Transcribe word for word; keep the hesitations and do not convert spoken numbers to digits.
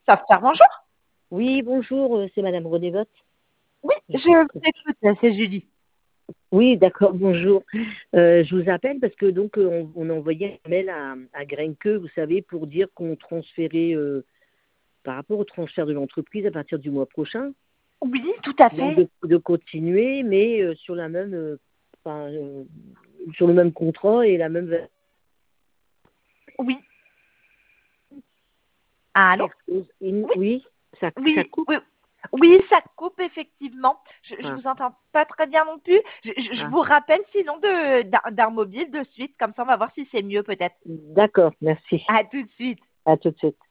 Software, bonjour. Oui, bonjour, euh, c'est Madame René Votte. Oui, je vous écoute, c'est Julie. Oui, d'accord, bonjour. Euh, je vous appelle parce que donc euh, on, on a envoyé un mail à, à Grenke, vous savez, pour dire qu'on transférait euh, par rapport au transfert de l'entreprise à partir du mois prochain. Oui, tout à Donc fait. de, de continuer, mais euh, sur la même, euh, enfin, euh, sur le même contrat et la même Oui. Allô? quelque chose. Une- Oui, oui, ça, ça oui, coupe. oui. Oui, ça coupe effectivement. Je, je Ah, vous entends pas très bien non plus. Je, je- je ah. vous rappelle sinon de, d'un, d'un mobile de suite, comme ça on va voir si c'est mieux peut-être. D'accord, merci. À tout de suite. À tout de suite.